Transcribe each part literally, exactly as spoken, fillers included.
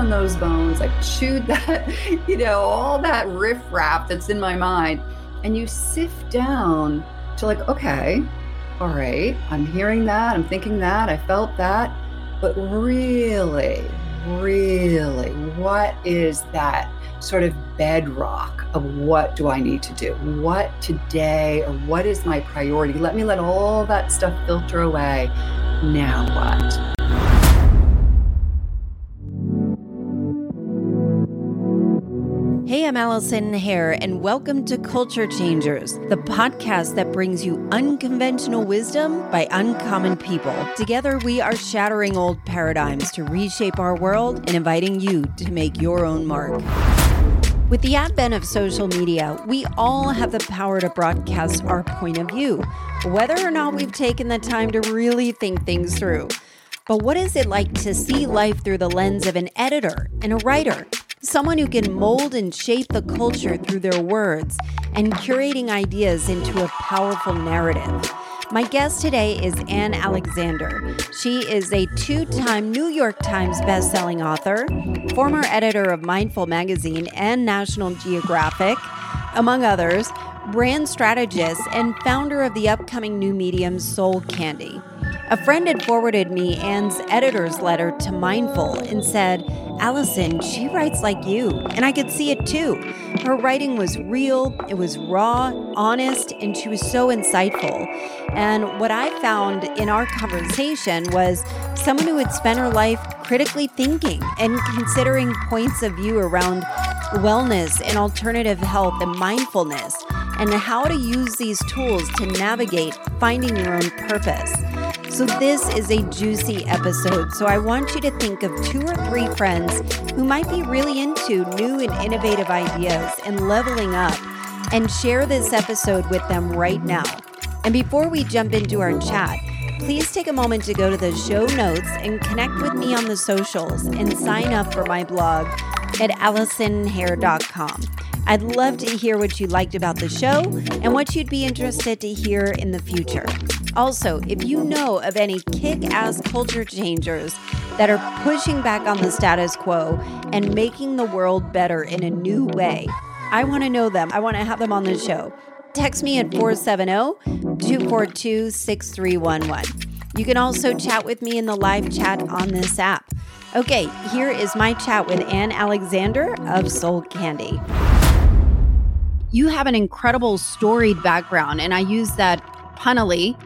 on those bones. I've chewed that, you know, all that riffraff that's in my mind. And you sift down to like, okay, all right, I'm hearing that, I'm thinking that, I felt that. But really, really, what is that sort of bedrock of what do I need to do? What today, or what is my priority? Let me let all that stuff filter away. Now what? Hey, I'm Allison Hare, and welcome to Culture Changers, the podcast that brings you unconventional wisdom by uncommon people. Together, we are shattering old paradigms to reshape our world and inviting you to make your own mark. With the advent of social media, we all have the power to broadcast our point of view, whether or not we've taken the time to really think things through. But what is it like to see life through the lens of an editor and a writer? Someone who can mold and shape the culture through their words and curating ideas into a powerful narrative. My guest today is Anne Alexander. She is a two-time New York Times bestselling author, former editor of Mindful Magazine and National Geographic, among others, brand strategist and founder of the upcoming new medium Soul Candy. A friend had forwarded me Anne's editor's letter to Mindful and said, Allison, she writes like you. And I could see it too. Her writing was real, it was raw, honest, and she was so insightful. And what I found in our conversation was someone who had spent her life critically thinking and considering points of view around wellness and alternative health and mindfulness, and how to use these tools to navigate finding your own purpose. So this is a juicy episode, so I want you to think of two or three friends who might be really into new and innovative ideas and leveling up, and share this episode with them right now. And before we jump into our chat, please take a moment to go to the show notes and connect with me on the socials and sign up for my blog at allison hare dot com. I'd love to hear what you liked about the show and what you'd be interested to hear in the future. Also, if you know of any kick-ass culture changers that are pushing back on the status quo and making the world better in a new way, I want to know them. I want to have them on the show. Text me at four seven zero, two four two, six three one one. You can also chat with me in the live chat on this app. Okay, here is my chat with Anne Alexander of Soul Candy. You have an incredible storied background, and I use that punnily,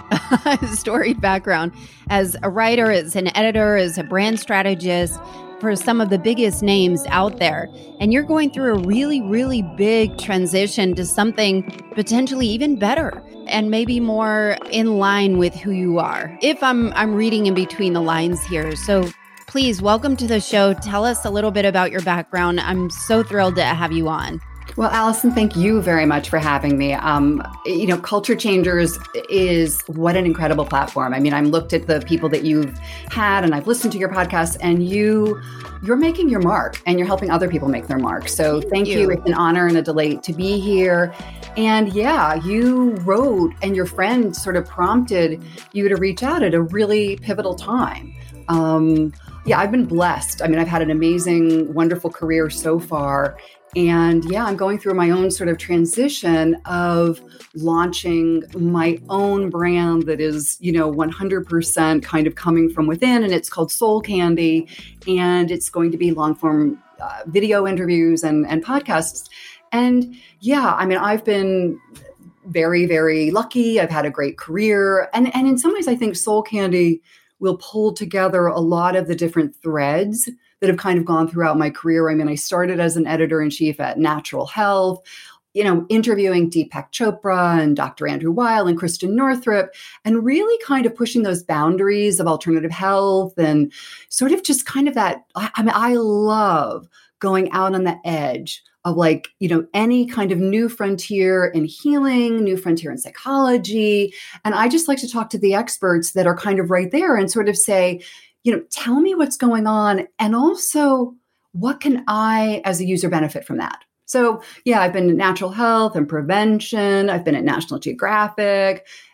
storied background, as a writer, as an editor, as a brand strategist for some of the biggest names out there. And you're going through a really, really big transition to something potentially even better and maybe more in line with who you are. If I'm I'm reading in between the lines here. So please, welcome to the show. Tell us a little bit about your background. I'm so thrilled to have you on. Well, Allison, thank you very much for having me. Um, you know, Culture Changers is what an incredible platform. I mean, I'm looked at the people that you've had, and I've listened to your podcast, and you, you're making your mark, and you're helping other people make their mark. So thank, thank you. you. It's an honor and a delight to be here. And yeah, you wrote, and your friend sort of prompted you to reach out at a really pivotal time. Um, yeah, I've been blessed. I mean, I've had an amazing, wonderful career so far. And yeah, I'm going through my own sort of transition of launching my own brand that is, you know, one hundred percent kind of coming from within. And it's called Soul Candy. And it's going to be long form uh, video interviews and, and podcasts. And yeah, I mean, I've been very, very lucky. I've had a great career. And, and in some ways, I think Soul Candy will pull together a lot of the different threads that have kind of gone throughout my career. I mean, I started as an editor-in-chief at Natural Health, you know, interviewing Deepak Chopra and Doctor Andrew Weil and Kristen Northrup, and really kind of pushing those boundaries of alternative health and sort of just kind of that, I, I mean, I love going out on the edge of like, you know, any kind of new frontier in healing, new frontier in psychology. And I just like to talk to the experts that are kind of right there and sort of say, you know, tell me what's going on. And also, what can I, as a user, benefit from that? So yeah, I've been in natural health and prevention. I've been at National Geographic.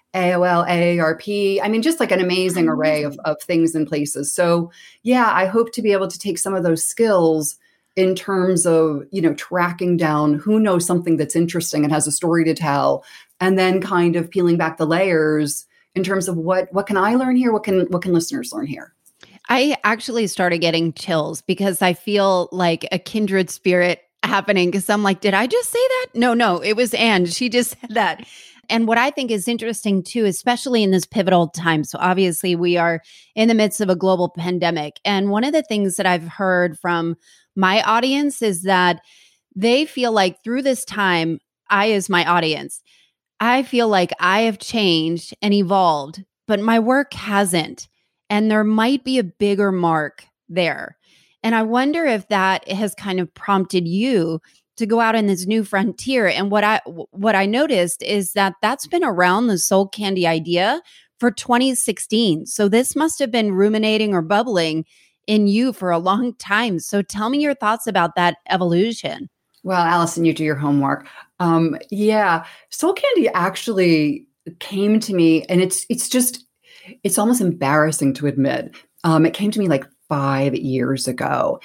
A O L, A A R P. I mean, just like an amazing array of, of things and places. So yeah, I hope to be able to take some of those skills in terms of, you know, tracking down who knows something that's interesting and has a story to tell, and then kind of peeling back the layers in terms of what, what can I learn here? What can, what can listeners learn here? I actually started getting chills because I feel like a kindred spirit happening, because I'm like, did I just say that? No, no, it was Anne. She just said that. And what I think is interesting too, especially in this pivotal time. So obviously we are in the midst of a global pandemic. And one of the things that I've heard from my audience is that they feel like through this time, I, as my audience, I feel like I have changed and evolved, but my work hasn't. And there might be a bigger mark there. And I wonder if that has kind of prompted you to go out in this new frontier. And what I what I noticed is that that's been around the Soul Candy idea for twenty sixteen. So this must have been ruminating or bubbling in you for a long time. So tell me your thoughts about that evolution. Well, Allison, you do your homework. Um, yeah, Soul Candy actually came to me, and it's it's just it's almost embarrassing to admit. Um, it came to me like five years ago,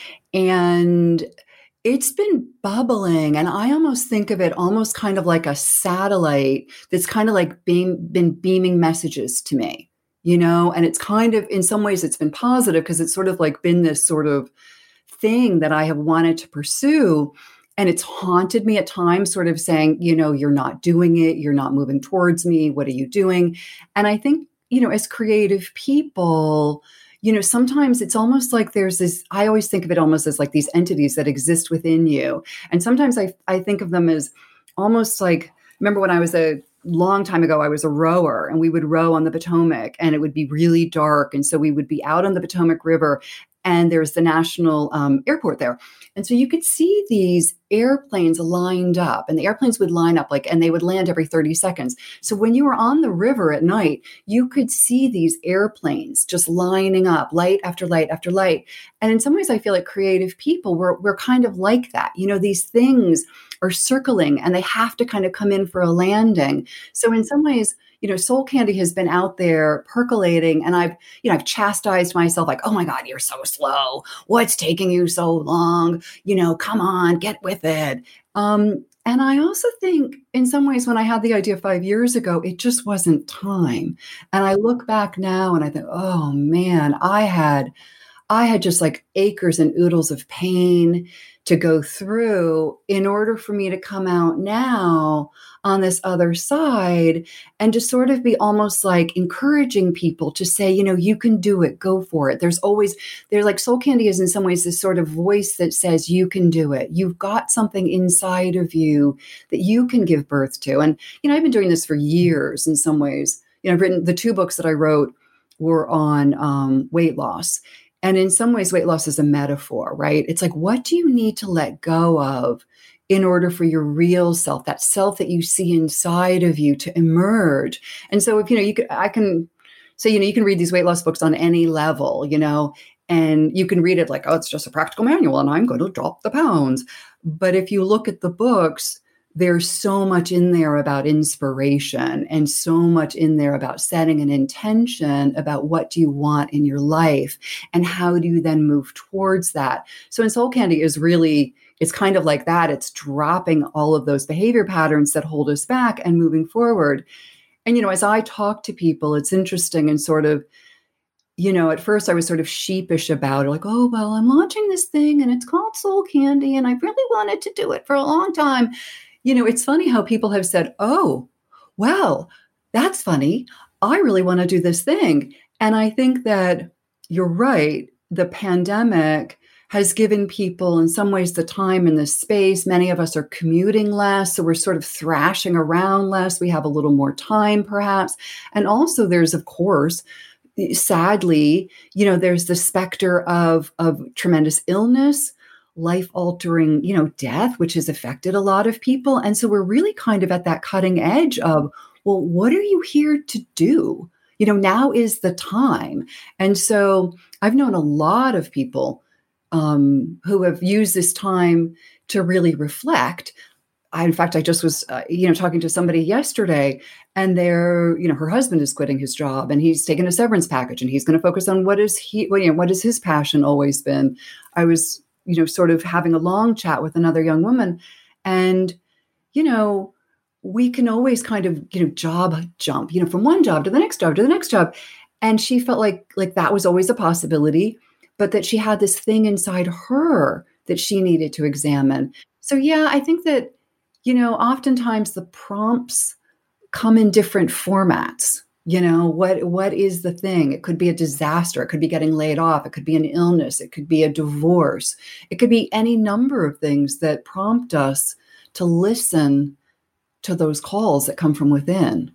and it's been bubbling. And I almost think of it almost kind of like a satellite that's kind of like being been beaming messages to me, you know. And it's kind of, in some ways, it's been positive because it's sort of like been this sort of thing that I have wanted to pursue. And it's haunted me at times, sort of saying, you know, you're not doing it. You're not moving towards me. What are you doing? And I think, you know, as creative people, you know, sometimes it's almost like there's this, I always think of it almost as like these entities that exist within you. And sometimes I, I think of them as almost like, remember when I was a long time ago, I was a rower, and we would row on the Potomac, and it would be really dark. And so we would be out on the Potomac River, and there's the national um, airport there. And so you could see these airplanes lined up, and the airplanes would line up like, and they would land every thirty seconds. So when you were on the river at night, you could see these airplanes just lining up, light after light after light. And in some ways, I feel like creative people, we're, we're kind of like that. You know, these things are circling, and they have to kind of come in for a landing. So in some ways, you know, Soul Candy has been out there percolating, and I've, you know, I've chastised myself like, oh my God, you're so slow. What's taking you so long? You know, come on, get with it. Um, and I also think in some ways, when I had the idea five years ago, it just wasn't time. And I look back now and I think, oh man, I had, I had just like acres and oodles of pain to go through in order for me to come out now on this other side and to sort of be almost like encouraging people to say, you know, you can do it, go for it. There's always, there's like Soul Candy is in some ways this sort of voice that says, you can do it. You've got something inside of you that you can give birth to. And, you know, I've been doing this for years in some ways. You know, I've written, the two books that I wrote were on um, weight loss. And in some ways, weight loss is a metaphor, right? It's like, what do you need to let go of in order for your real self, that self that you see inside of you, to emerge? And so if, you know, you could, I can say, you know, you can read these weight loss books on any level, you know, and you can read it like, oh, it's just a practical manual and I'm going to drop the pounds. But if you look at the books, there's so much in there about inspiration and so much in there about setting an intention about what do you want in your life and how do you then move towards that. So in Soul Candy is really, it's kind of like that. It's dropping all of those behavior patterns that hold us back and moving forward. And, you know, as I talk to people, it's interesting and sort of, you know, at first I was sort of sheepish about it, like, oh, well, I'm launching this thing and it's called Soul Candy and I really wanted to do it for a long time. You know, it's funny how people have said, oh, well, that's funny. I really want to do this thing. And I think that you're right. The pandemic has given people in some ways the time and the space. Many of us are commuting less, so we're sort of thrashing around less. We have a little more time, perhaps. And also there's, of course, sadly, you know, there's the specter of, of tremendous illness, life-altering, you know, death, which has affected a lot of people. And so we're really kind of at that cutting edge of, well, what are you here to do? You know, now is the time. And so I've known a lot of people um, who have used this time to really reflect. I, in fact, I just was, uh, you know, talking to somebody yesterday, and they're, you know, her husband is quitting his job, and he's taken a severance package, and he's going to focus on what is he, well, you know, what has his passion always been. I was, you know, sort of having a long chat with another young woman, and, you know, we can always kind of, you know, job jump, you know, from one job to the next job to the next job. And she felt like, like that was always a possibility, but that she had this thing inside her that she needed to examine. So, yeah, I think that, you know, oftentimes the prompts come in different formats. You know, what what is the thing? It could be a disaster. It could be getting laid off. It could be an illness. It could be a divorce. It could be any number of things that prompt us to listen to those calls that come from within.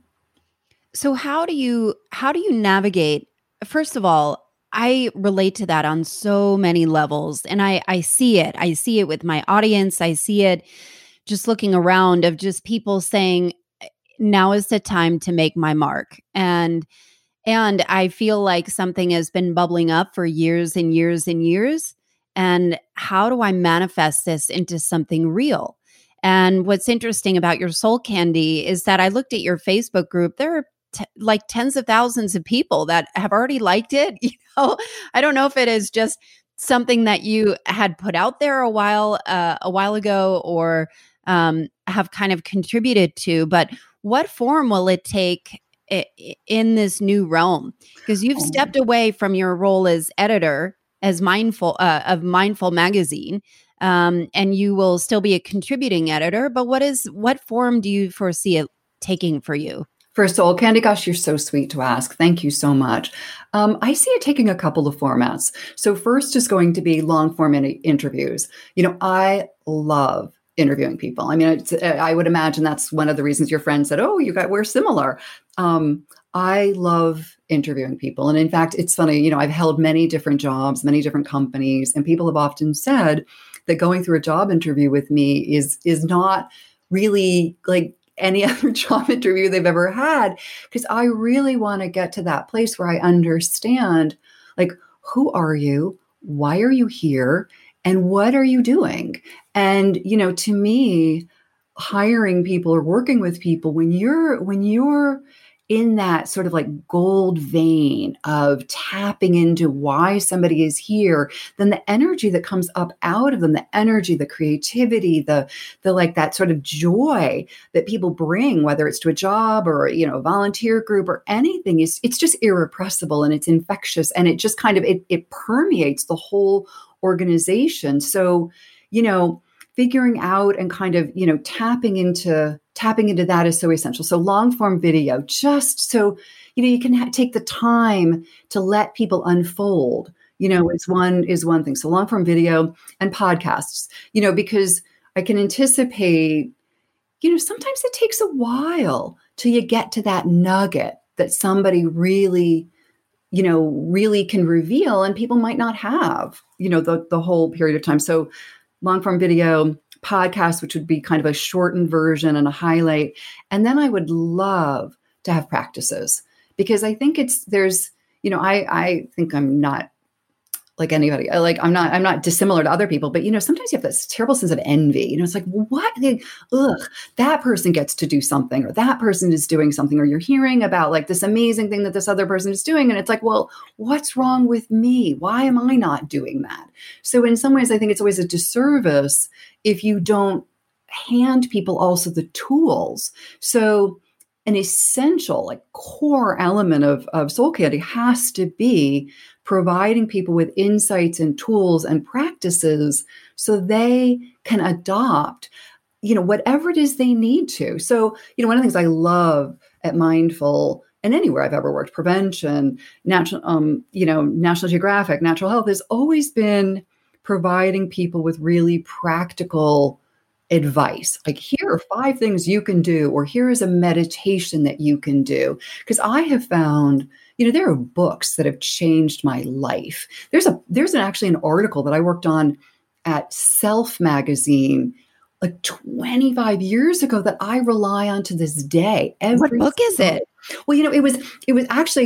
So how do you how do you navigate? First of all, I relate to that on so many levels, and I I see it. I see it with my audience. I see it just looking around of just people saying, now is the time to make my mark. And and I feel like something has been bubbling up for years and years and years. And how do I manifest this into something real? And what's interesting about your Soul Candy is that I looked at your Facebook group. There are t- like tens of thousands of people that have already liked it. You know, I don't know if it is just something that you had put out there a while uh, a while ago, or um, have kind of contributed to, but what form will it take I- in this new realm? Because you've stepped away from your role as editor, as Mindful uh, of Mindful Magazine, um, and you will still be a contributing editor. But what is what form do you foresee it taking for you? First of all, Candy, gosh, you're so sweet to ask. Thank you so much. Um, I see it taking a couple of formats. So first is going to be long form in- interviews. You know, I love interviewing people. I mean, it's, I would imagine that's one of the reasons your friend said, oh, you got, we're similar. Um, I love interviewing people. And in fact, it's funny, you know, I've held many different jobs, many different companies, and people have often said that going through a job interview with me is, is not really like any other job interview they've ever had, because I really want to get to that place where I understand, like, who are you? Why are you here? And what are you doing? And, you know, to me, hiring people or working with people, when you're, when you're in that sort of like gold vein of tapping into why somebody is here, then the energy that comes up out of them, the energy, the creativity, the, the like that sort of joy that people bring, whether it's to a job or, you know, a volunteer group or anything, is it's just irrepressible and it's infectious, and it just kind of, it, it permeates the whole organization. So, you know, figuring out and kind of, you know, tapping into tapping into that is so essential. So long form video, just so, you know, you can ha- take the time to let people unfold, you know, is one, is one thing. So long form video and podcasts, you know, because I can anticipate, you know, sometimes it takes a while till you get to that nugget that somebody really, you know, really can reveal, and people might not have, you know, the, the whole period of time. So long form video, podcast, which would be kind of a shortened version and a highlight. And then I would love to have practices, because I think it's, there's, you know, I, I think I'm not like anybody, I like, I'm not, I'm not dissimilar to other people, but, you know, sometimes you have this terrible sense of envy, you know, it's like, what, they, ugh, that person gets to do something, or that person is doing something, or you're hearing about like this amazing thing that this other person is doing. And it's like, well, what's wrong with me? Why am I not doing that? So in some ways, I think it's always a disservice if you don't hand people also the tools. So an essential, like core element of, of Soul Candy has to be providing people with insights and tools and practices so they can adopt, you know, whatever it is they need to. So, you know, one of the things I love at Mindful, and anywhere I've ever worked, prevention, natural, um, you know, National Geographic, natural health, has always been providing people with really practical advice. Like, here are five things you can do, or here is a meditation that you can do. Because I have found, you know, there are books that have changed my life. There's a, there's an, actually an article that I worked on at Self Magazine like twenty-five years ago that I rely on to this day. Every What book is it? Well, you know, it was, it was actually,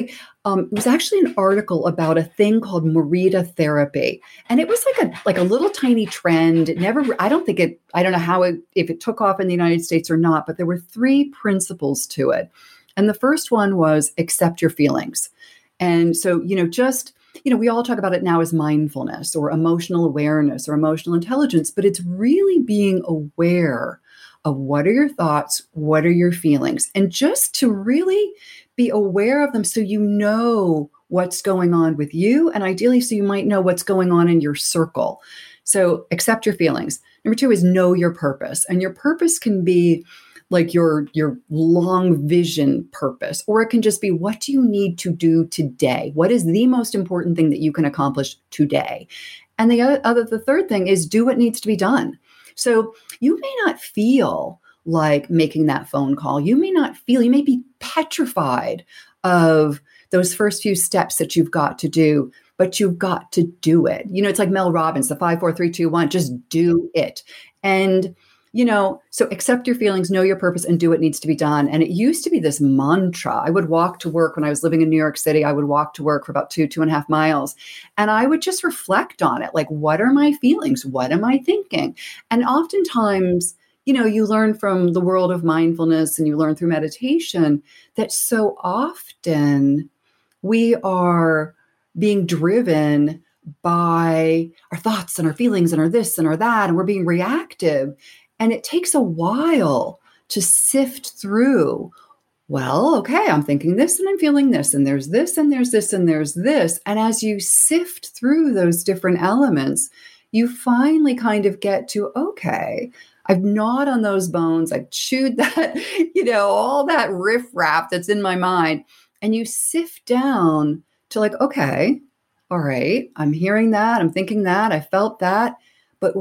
Um, it was actually an article about a thing called Morita therapy. And it was like a like a little tiny trend. It never, I don't think it, I don't know how it, if it took off in the United States or not, but there were three principles to it. And the first one was accept your feelings. And so, you know, just, you know, we all talk about it now as mindfulness or emotional awareness or emotional intelligence, but it's really being aware of what are your thoughts, what are your feelings, and just to really be aware of them so you know what's going on with you, and ideally so you might know what's going on in your circle. So accept your feelings. Number two is know your purpose. And your purpose can be like your, your long vision purpose, or it can just be, what do you need to do today? What is the most important thing that you can accomplish today? And the other, the third thing is do what needs to be done. So you may not feel like making that phone call. You may not feel, you may be petrified of those first few steps that you've got to do, but you've got to do it. You know, it's like Mel Robbins, the five, four, three, two, one, just do it. And, you know, so accept your feelings, know your purpose, and do what needs to be done. And it used to be this mantra. I would walk to work when I was living in New York City. I would walk to work for about two, two and a half miles. And I would just reflect on it. Like, what are my feelings? What am I thinking? And oftentimes, you know, you learn from the world of mindfulness and you learn through meditation that so often we are being driven by our thoughts and our feelings and our this and our that, and we're being reactive. And it takes a while to sift through, well, okay, I'm thinking this and I'm feeling this, and there's this and there's this and there's this. And as you sift through those different elements, you finally kind of get to, okay, I've gnawed on those bones. I've chewed that, you know, all that riffraff that's in my mind. And you sift down to like, okay, all right, I'm hearing that. I'm thinking that. I felt that. But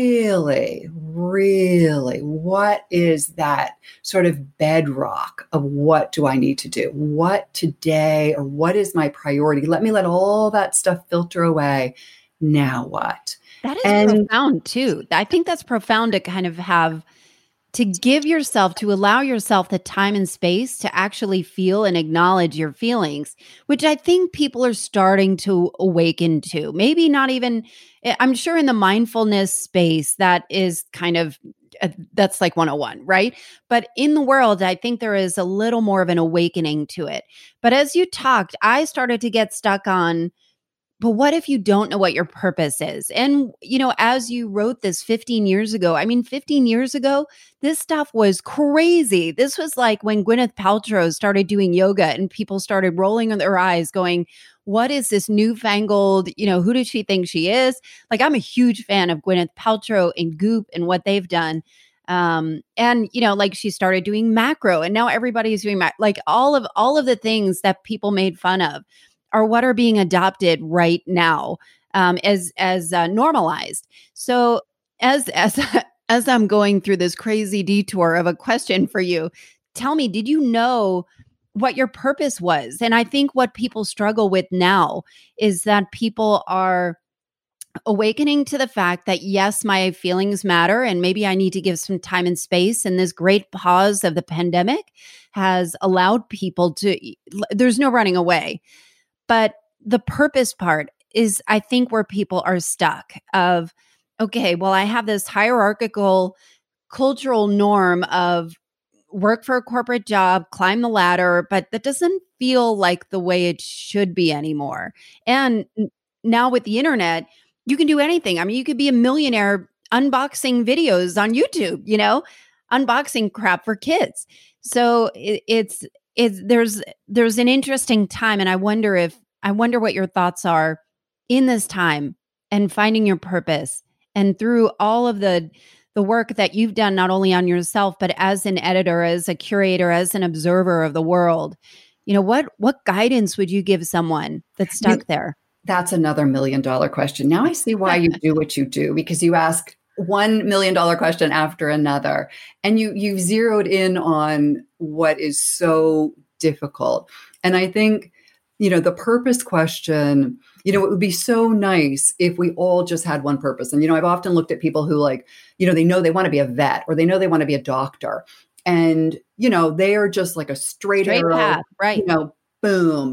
really, really, what is that sort of bedrock of what do I need to do? What today, or what is my priority? Let me let all that stuff filter away. Now what? That is and, profound too. I think that's profound to kind of have, to give yourself, to allow yourself the time and space to actually feel and acknowledge your feelings, which I think people are starting to awaken to. Maybe not even, I'm sure in the mindfulness space, that is kind of, uh, that's like one oh one, right? But in the world, I think there is a little more of an awakening to it. But as you talked, I started to get stuck on, but what if you don't know what your purpose is? And, you know, as you wrote this fifteen years ago, I mean, fifteen years ago, this stuff was crazy. This was like when Gwyneth Paltrow started doing yoga and people started rolling their eyes going, what is this newfangled, you know, who does she think she is? Like, I'm a huge fan of Gwyneth Paltrow and Goop and what they've done. Um, and, you know, like she started doing macro, and now everybody's doing mac- like all of, all of the things that people made fun of are what are being adopted right now, um, as as uh, normalized. So as as as I'm going through this crazy detour of a question for you, tell me, did you know what your purpose was? And I think what people struggle with now is that people are awakening to the fact that, yes, my feelings matter, and maybe I need to give some time and space. And this great pause of the pandemic has allowed people to, there's no running away. But the purpose part is, I think, where people are stuck of, okay, well, I have this hierarchical cultural norm of work for a corporate job, climb the ladder, but that doesn't feel like the way it should be anymore. And n- now with the internet, you can do anything. I mean, you could be a millionaire unboxing videos on YouTube, you know, unboxing crap for kids. So it, it's, It's there's there's an interesting time, and I wonder if I wonder what your thoughts are in this time and finding your purpose, and through all of the the work that you've done, not only on yourself but as an editor, as a curator, as an observer of the world. You know, what what guidance would you give someone that's stuck there? That's another million dollar question. Now I see why you do what you do, because you ask one million dollar question after another, and you you zeroed in on what is so difficult. And I think, you know, the purpose question, you know, it would be so nice if we all just had one purpose. And, you know, I've often looked at people who, like, you know, they know they want to be a vet, or they know they want to be a doctor. And, you know, they are just like a straight, Straight arrow, path, right? you know, boom.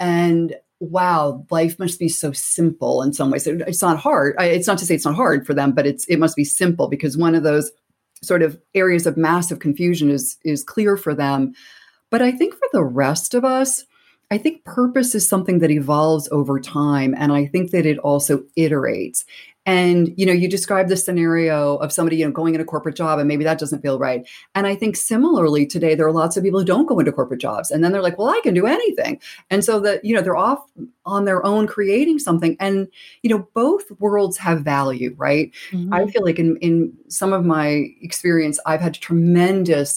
And wow, life must be so simple in some ways. It's not hard. It's not to say it's not hard for them, but it's it must be simple, because one of those sort of areas of massive confusion is is clear for them. But I think for the rest of us, I think purpose is something that evolves over time. And I think that it also iterates. And, you know, you described the scenario of somebody, you know, going into a corporate job and maybe that doesn't feel right. And I think similarly today, there are lots of people who don't go into corporate jobs. And then they're like, well, I can do anything. And so that, you know, they're off on their own creating something. And, you know, both worlds have value, right? Mm-hmm. I feel like in, in some of my experience, I've had tremendous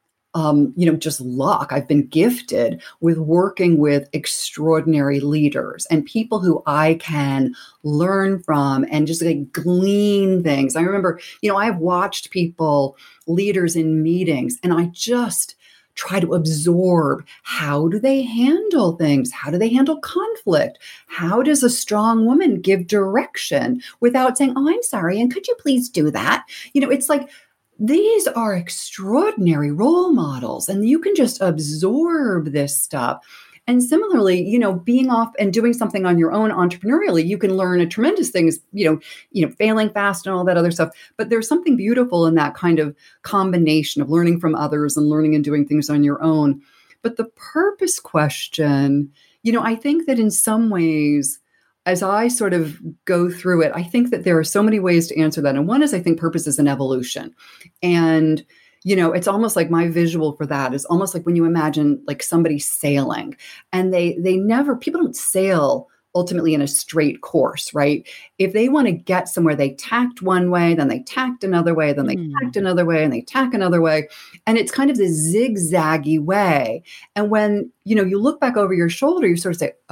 Um, you know, just luck. I've been gifted with working with extraordinary leaders and people who I can learn from and just like glean things. I remember, you know, I've watched people, leaders in meetings, and I just try to absorb, how do they handle things? How do they handle conflict? How does a strong woman give direction without saying, oh, I'm sorry, and could you please do that? You know, it's like, these are extraordinary role models, and you can just absorb this stuff. And similarly, you know, being off and doing something on your own entrepreneurially, you can learn a tremendous things, you know, you know, failing fast and all that other stuff. But there's something beautiful in that kind of combination of learning from others and learning and doing things on your own. But the purpose question, you know, I think that in some ways, as I sort of go through it, I think that there are so many ways to answer that. And one is, I think purpose is an evolution. And, you know, it's almost like my visual for that is almost like when you imagine like somebody sailing, and they they never, people don't sail ultimately in a straight course, right? If they want to get somewhere, they tacked one way, then they tacked another way, then they mm. tacked another way, and they tack another way. And it's kind of this zigzaggy way. And when, you know, you look back over your shoulder, you sort of say,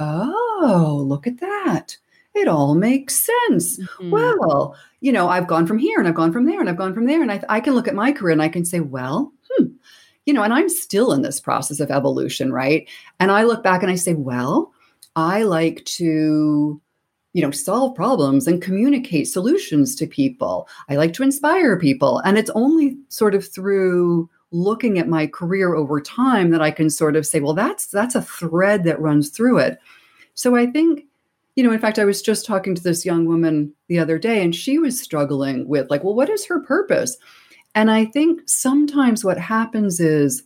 oh, look at that. It all makes sense. Mm-hmm. Well, you know, I've gone from here and I've gone from there and I've gone from there. And I, I can look at my career and I can say, well, hmm, you know, and I'm still in this process of evolution, right? And I look back and I say, well, I like to, you know, solve problems and communicate solutions to people. I like to inspire people. And it's only sort of through looking at my career over time that I can sort of say, well, that's that's a thread that runs through it. So I think, you know, in fact, I was just talking to this young woman the other day, and she was struggling with like, well, what is her purpose? And I think sometimes what happens is,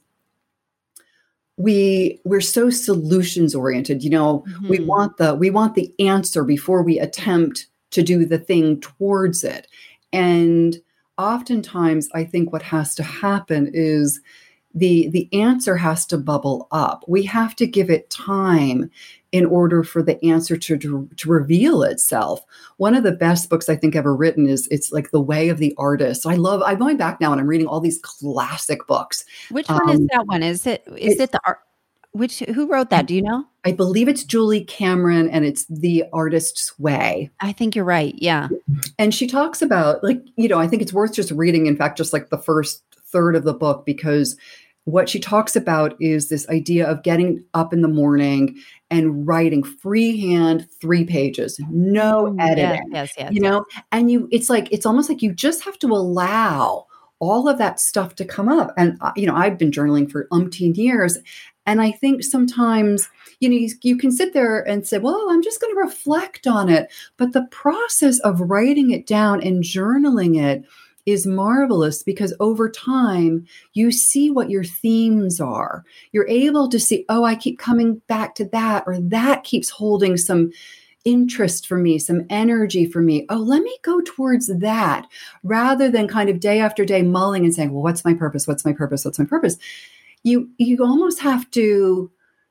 we we're so solutions oriented, you know, mm-hmm. we want the we want the answer before we attempt to do the thing towards it. And oftentimes I think what has to happen is the the answer has to bubble up. We have to give it time in order for the answer to, to, to reveal itself. One of the best books I think ever written is, it's like The Way of the Artist. I love, I'm going back now and I'm reading all these classic books. Which one um, is that one? Is it, is it the art? Which, who wrote that? Do you know? I believe it's Julie Cameron, and it's The Artist's Way. I think you're right. Yeah. And she talks about, like, you know, I think it's worth just reading, in fact, just like the first third of the book, because what she talks about is this idea of getting up in the morning and writing freehand three pages, no editing, yes, yes, yes, you know, and you, it's like, it's almost like you just have to allow all of that stuff to come up. And, you know, I've been journaling for umpteen years. And I think sometimes, you know, you, you can sit there and say, well, I'm just going to reflect on it. But the process of writing it down and journaling it is marvelous, because over time, you see what your themes are. You're able to see, oh, I keep coming back to that, or that keeps holding some interest for me, some energy for me. Oh, let me go towards that, rather than kind of day after day mulling and saying, well, what's my purpose? What's my purpose? What's my purpose? You, you almost have to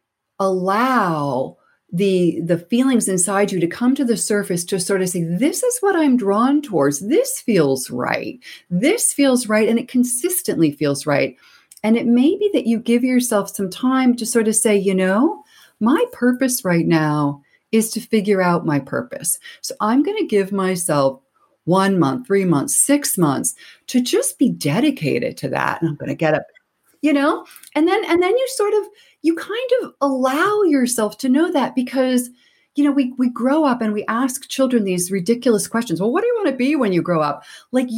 allow the the feelings inside you to come to the surface, to sort of say, this is what I'm drawn towards. This feels right. This feels right. And it consistently feels right. And it may be that you give yourself some time to sort of say, you know, my purpose right now is to figure out my purpose. So I'm going to give myself one month, three months, six months to just be dedicated to that. And I'm going to get up, you know, and then, and then you sort of, you kind of allow yourself to know that, because, you know, we, we grow up and we ask children these ridiculous questions. Well, what do you want to be when you grow up? Like, you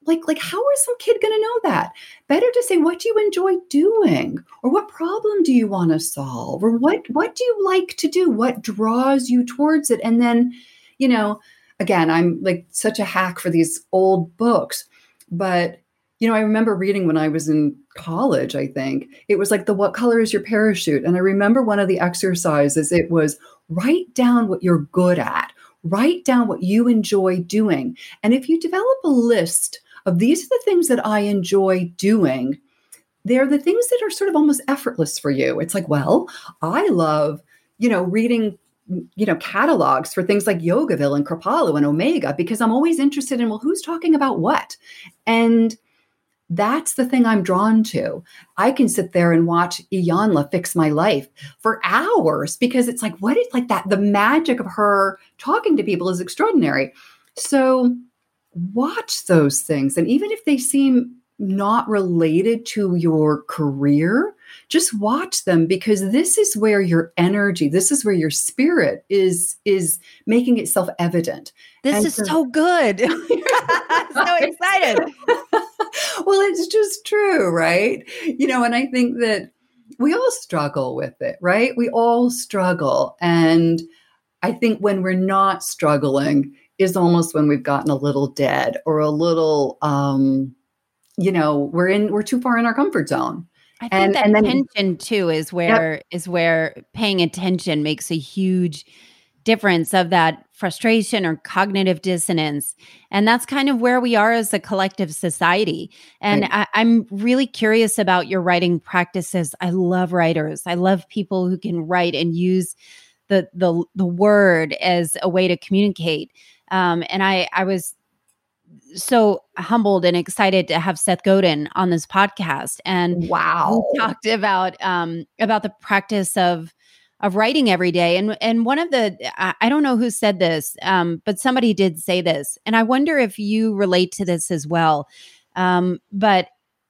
like, like, how is some kid going to know that? Better to say, what do you enjoy doing? Or what problem do you want to solve? Or what, what do you like to do? What draws you towards it? And then, you know, again, I'm like such a hack for these old books, but, you know, I remember reading when I was in college, I think it was like the, what color is your parachute? And I remember one of the exercises, it was write down what you're good at, write down what you enjoy doing. And if you develop a list of these are the things that I enjoy doing, they're the things that are sort of almost effortless for you. It's like, well, I love, you know, reading, you know, catalogs for things like Yogaville and Kripalu and Omega, because I'm always interested in, well, who's talking about what? And that's the thing I'm drawn to. I can sit there and watch Iyanla fix my life for hours because it's like, what is like that? The magic of her talking to people is extraordinary. So watch those things. And even if they seem not related to your career, just watch them, because this is where your energy, this is where your spirit is, is making itself evident. This and is so, so good. I'm so excited. Well, it's just true, right? You know, and I think that we all struggle with it, right? We all struggle. And I think when we're not struggling is almost when we've gotten a little dead or a little, um, you know, we're in, we're too far in our comfort zone. I think and, that and then, tension too is where yep. is where paying attention makes a huge difference of that frustration or cognitive dissonance. And that's kind of where we are as a collective society. And right. I, I'm really curious about your writing practices. I love writers. I love people who can write and use the the the word as a way to communicate. Um, and I, I was so humbled and excited to have Seth Godin on this podcast. And wow, we talked about um, about the practice of of writing every day. And and one of the I, I don't know who said this, um, but somebody did say this, and I wonder if you relate to this as well. Um, but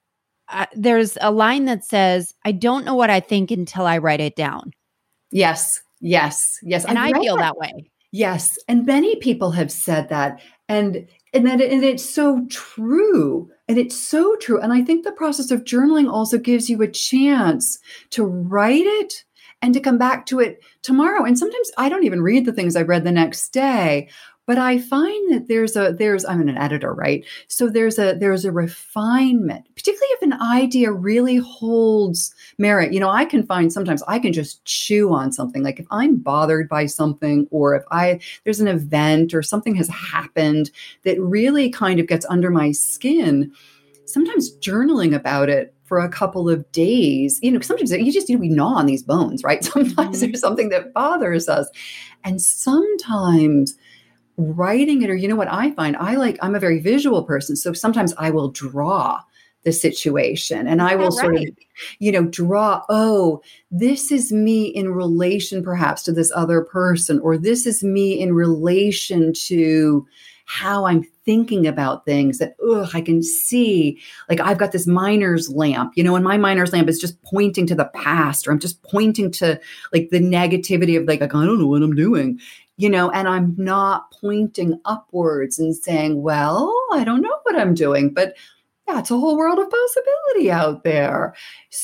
uh, there's a line that says, "I don't know what I think until I write it down." Yes, yes, yes, and I've I feel that. that way. Yes. And many people have said that. And and that and it's so true. And it's so true. And I think the process of journaling also gives you a chance to write it and to come back to it tomorrow. And sometimes I don't even read the things I read the next day, but I find that there's a there's I'm an editor, right? So there's a there's a refinement, particularly if an idea really holds merit. You know, I can find sometimes I can just chew on something. Like if I'm bothered by something, or if I there's an event or something has happened that really kind of gets under my skin, sometimes journaling about it for a couple of days, you know, sometimes you just, you know, we gnaw on these bones, right? Sometimes mm-hmm. there's something that bothers us. And sometimes writing it, or, you know what I find, I like, I'm a very visual person. So sometimes I will draw the situation and I will right. sort of, you know, draw, oh, this is me in relation perhaps to this other person, or this is me in relation to how I'm thinking about things that, ugh, I can see, like I've got this miner's lamp, you know, and my miner's lamp is just pointing to the past, or I'm just pointing to like the negativity of like, I don't know what I'm doing, you know, and I'm not pointing upwards and saying, well, I don't know what I'm doing, but that's a whole world of possibility out there.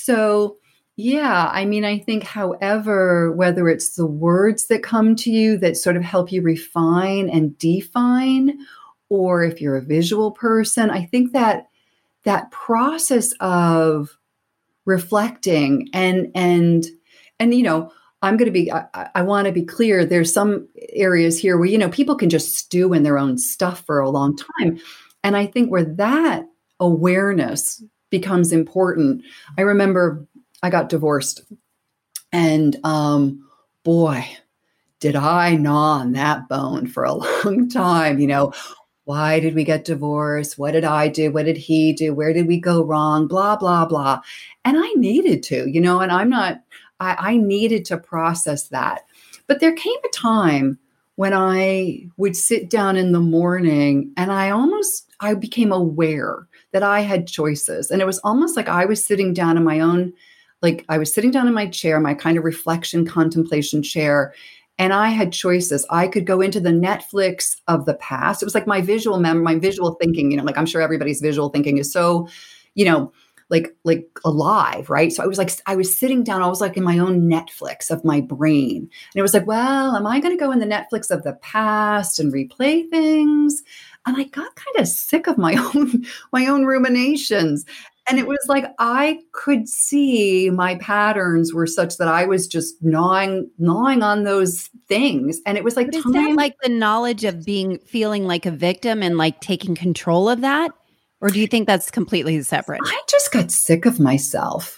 So yeah, I mean, I think, however, whether it's the words that come to you that sort of help you refine and define, or if you're a visual person, I think that that process of reflecting and, and, and, you know, I'm going to be, I, I want to be clear. There's some areas here where, you know, people can just stew in their own stuff for a long time. And I think where that awareness becomes important. I remember I got divorced, and um, boy, did I gnaw on that bone for a long time. You know, why did we get divorced? What did I do? What did he do? Where did we go wrong? Blah, blah, blah. And I needed to, you know, and I'm not, I, I needed to process that. But there came a time when I would sit down in the morning and I almost, I became aware that I had choices. And it was almost like I was sitting down in my own, like I was sitting down in my chair, my kind of reflection, contemplation chair. and I had choices. I could go into the Netflix of the past. It was like my visual mem, my visual thinking, you know, like I'm sure everybody's visual thinking is so, you know, like, like alive, right? So I was like, I was sitting down, I was like in my own Netflix of my brain. And it was like, well, am I going to go in the Netflix of the past and replay things? And I got kind of sick of my own, my own ruminations. And it was like, I could see my patterns were such that I was just gnawing, gnawing on those things. And it was like, But is time- that like the knowledge of being, feeling like a victim and like taking control of that? Or do you think that's completely separate? I just got sick of myself.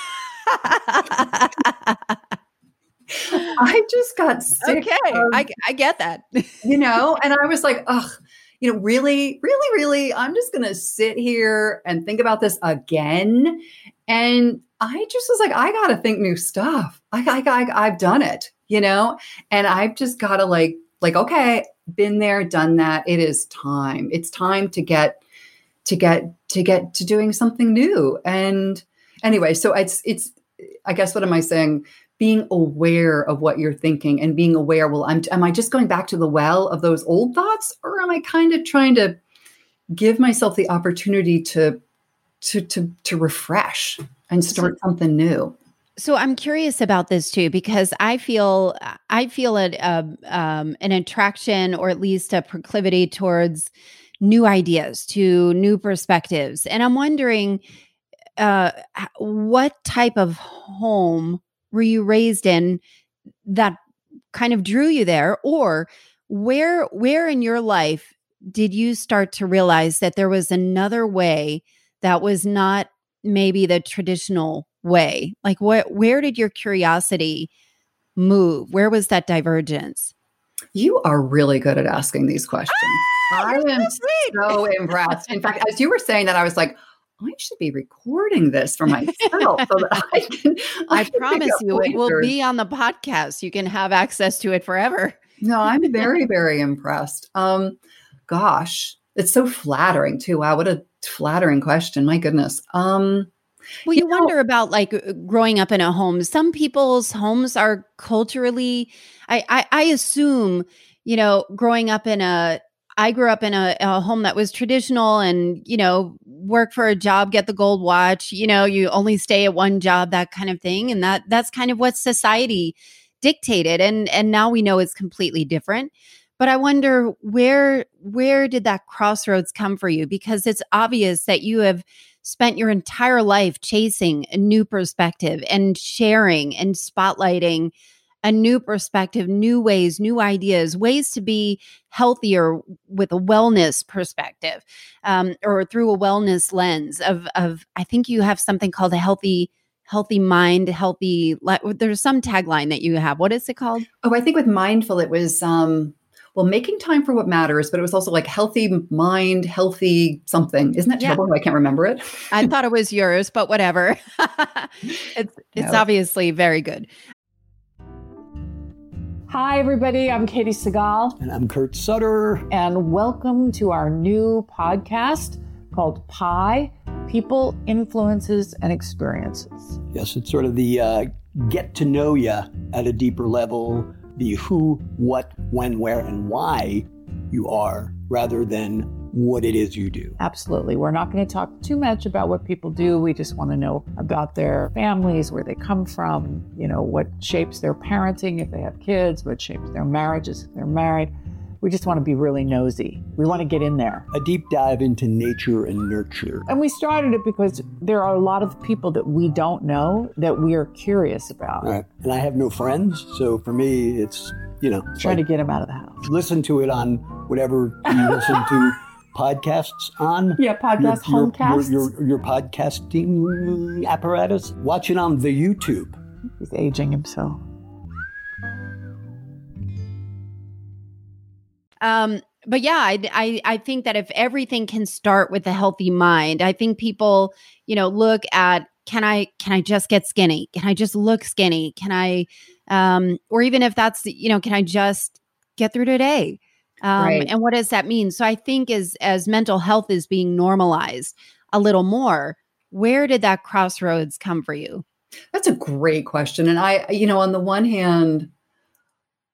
I just got sick. Okay, of, I, I get that. you know, and I was like, ugh, you know, really, really, really, I'm just going to sit here and think about this again. And I just was like, I got to think new stuff. I, I, I, I've done it, you know, and I've just got to like, like, okay, been there, done that. It is time. It's time to get, to get, to get to doing something new. And anyway, so it's, it's, I guess, what am I saying? Being aware of what you're thinking and being aware, well, I'm, am I just going back to the well of those old thoughts, or am I kind of trying to give myself the opportunity to, to, to, to refresh and start so, something new? So I'm curious about this too, because I feel, I feel a, a, um, an attraction, or at least a proclivity towards new ideas, to new perspectives. And I'm wondering, uh, what type of home were you raised in that kind of drew you there? Or where, where in your life did you start to realize that there was another way that was not maybe the traditional way? Like what, where did your curiosity move? Where was that divergence? You are really good at asking these questions. Ah, I am so, so impressed. In fact, as you were saying that, I was like, I should be recording this for myself so that I can. I, I can promise you, pointers. It will be on the podcast. You can have access to it forever. No, I'm very, very impressed. Um, gosh, it's so flattering too. Wow, what a flattering question. My goodness. Um, well, you, you know, wonder about like growing up in a home. Some people's homes are culturally. I, I, I assume, you know, growing up in a. I grew up in a, a home that was traditional, and, you know, work for a job, get the gold watch, you know, you only stay at one job, that kind of thing. And that that's kind of what society dictated. And, and now we know it's completely different. But I wonder where, where did that crossroads come for you? Because it's obvious that you have spent your entire life chasing a new perspective and sharing and spotlighting a new perspective, new ways, new ideas, ways to be healthier with a wellness perspective, um, or through a wellness lens of, of, I think you have something called a healthy, healthy mind, healthy, there's some tagline that you have. What is it called? Oh, I think with mindful, it was, um, well, making time for what matters, but it was also like healthy mind, healthy something. Isn't that terrible? Yeah. I can't remember it. I thought it was yours, but whatever. it's it's no. obviously very good. Hi, everybody. I'm Katie Segal. And I'm Kurt Sutter. And welcome to our new podcast called Pi, People, Influences, and Experiences. Yes, it's sort of the uh, get to know you at a deeper level, the who, what, when, where, and why you are, rather than what it is you do. Absolutely. We're not going to talk too much about what people do. We just want to know about their families, where they come from, you know, what shapes their parenting if they have kids, what shapes their marriages if they're married. We just want to be really nosy. We want to get in there. A deep dive into nature and nurture. And we started it because there are a lot of people that we don't know that we are curious about. Right. And I have no friends, so for me, it's, you know. Try like, to get them out of the house. Listen to it on whatever you listen to. Podcasts on? Yeah, podcast, your, homecasts. Your, your, your podcasting apparatus. Watch it on the YouTube. He's aging himself. Um, but yeah, I, I, I think that if everything can start with a healthy mind, I think people, you know, look at, can I, can I just get skinny? Can I just look skinny? Can I, um, or even if that's, you know, can I just get through today? Um, right. And what does that mean? So I think as, as mental health is being normalized a little more, where did that crossroads come for you? That's a great question. And I, you know, on the one hand,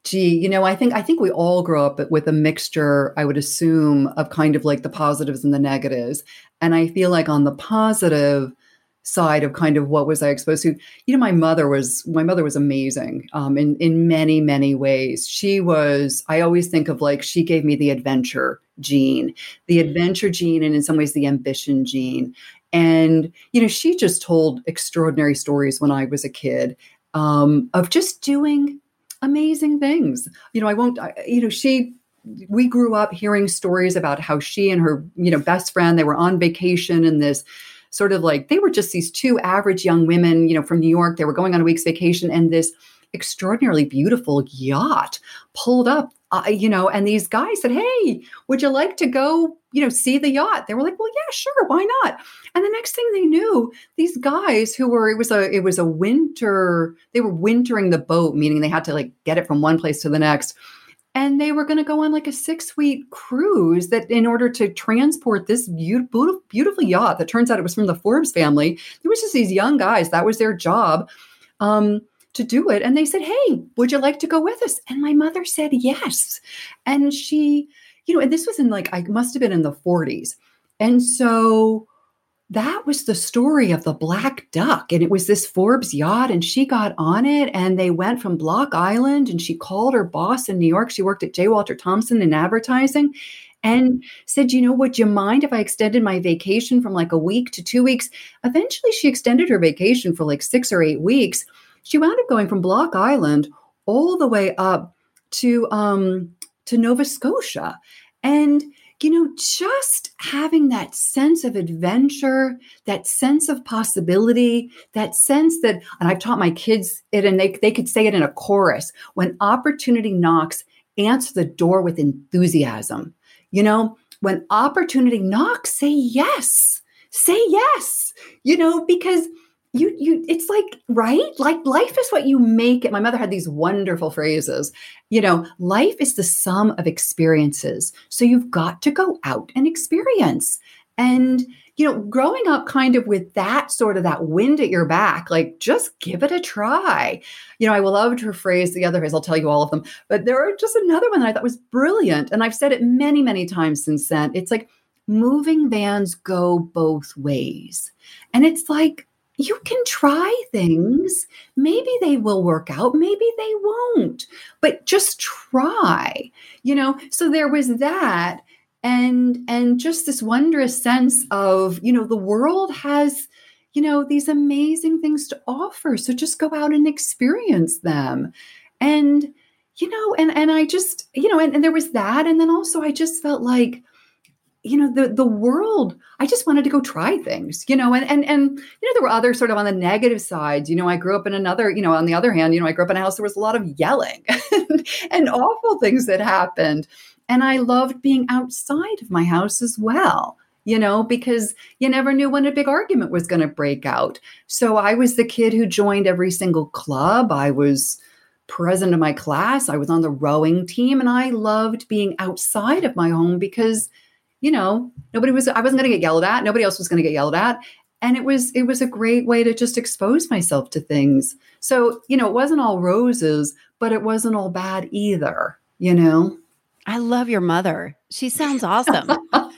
Gee, you know, I think I think we all grow up with a mixture, I would assume, of kind of like the positives and the negatives. And I feel like on the positive side of kind of what was I exposed to, you know, my mother was my mother was amazing um, in in many many ways. She was. I always think of like she gave me the adventure gene, the adventure gene, and in some ways the ambition gene. And you know, she just told extraordinary stories when I was a kid um, of just doing amazing things. You know, I won't, I, you know, she, we grew up hearing stories about how she and her, you know, best friend, they were on vacation in this sort of like, they were just these two average young women, you know, from New York. They were going on a week's vacation and this extraordinarily beautiful yacht pulled up, uh, you know, and these guys said, hey, would you like to go, you know, see the yacht? They were like, well, yeah, sure. Why not? And the next thing they knew, these guys who were, it was a, it was a winter, they were wintering the boat, meaning they had to like get it from one place to the next. And they were going to go on like a six week cruise that in order to transport this beautiful, beautiful yacht that turns out it was from the Forbes family. There was just these young guys. That was their job. Um, to do it. And they said, hey, would you like to go with us? And my mother said, yes. And she, you know, and this was in like, I must have been in the forties. And so that was the story of the Black Duck. And it was this Forbes yacht and she got on it and they went from Block Island and she called her boss in New York. She worked at J. Walter Thompson in advertising and said, you know, would you mind if I extended my vacation from like a week to two weeks? Eventually she extended her vacation for like six or eight weeks. She wound up going from Block Island all the way up to um, to Nova Scotia. And, you know, just having that sense of adventure, that sense of possibility, that sense that, and I've taught my kids it and they, they could say it in a chorus, when opportunity knocks, answer the door with enthusiasm. You know, when opportunity knocks, say yes, say yes, you know, because You, you, it's like, right? Like life is what you make it. My mother had these wonderful phrases, you know, life is the sum of experiences. So you've got to go out and experience. And, you know, growing up kind of with that sort of that wind at your back, like just give it a try. You know, I loved her phrase, the other phrase, I'll tell you all of them, but there are just another one that I thought was brilliant. And I've said it many, many times since then. It's like moving vans go both ways. And it's like, you can try things. Maybe they will work out. Maybe they won't, but just try, you know? So there was that. And, and just this wondrous sense of, you know, the world has, you know, these amazing things to offer. So just go out and experience them. And, you know, and, and I just, you know, and, and there was that. And then also I just felt like, you know, the, the world, I just wanted to go try things, you know, and, and, and, you know, there were other sort of on the negative sides, you know, I grew up in another, you know, on the other hand, you know, I grew up in a house, there was a lot of yelling and, and awful things that happened. And I loved being outside of my house as well, you know, because you never knew when a big argument was going to break out. So I was the kid who joined every single club. I was president of my class. I was on the rowing team and I loved being outside of my home because you know, nobody was, I wasn't going to get yelled at. Nobody else was going to get yelled at. And it was, it was a great way to just expose myself to things. So, you know, it wasn't all roses, but it wasn't all bad either, you know? I love your mother. She sounds awesome.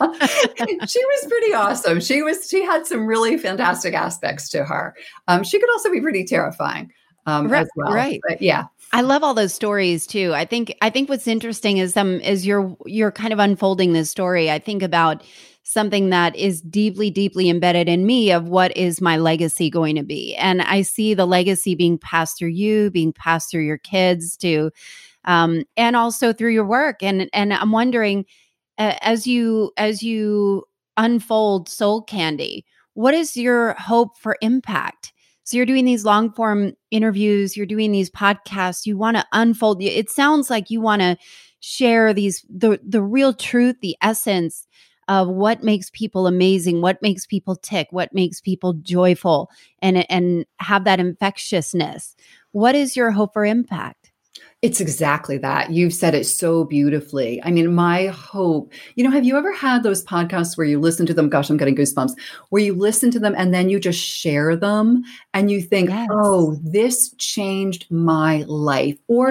She was pretty awesome. She was, she had some really fantastic aspects to her. Um, she could also be pretty terrifying um, right, as well. Right. But yeah. I love all those stories too. I think I think what's interesting is um is you're you're kind of unfolding this story. I think about something that is deeply, deeply embedded in me of what is my legacy going to be. And I see the legacy being passed through you, being passed through your kids to um and also through your work. And and I'm wondering uh, as you as you unfold Soul Candy, what is your hope for impact? So you're doing these long form interviews, you're doing these podcasts, you want to unfold. It sounds like you want to share these, the, the real truth, the essence of what makes people amazing, what makes people tick, what makes people joyful, and, and have that infectiousness. What is your hope for impact? It's exactly that. You've said it so beautifully. I mean, my hope, you know, have you ever had those podcasts where you listen to them? Gosh, I'm getting goosebumps, where you listen to them and then you just share them and you think, yes. oh, this changed my life. Or, yes.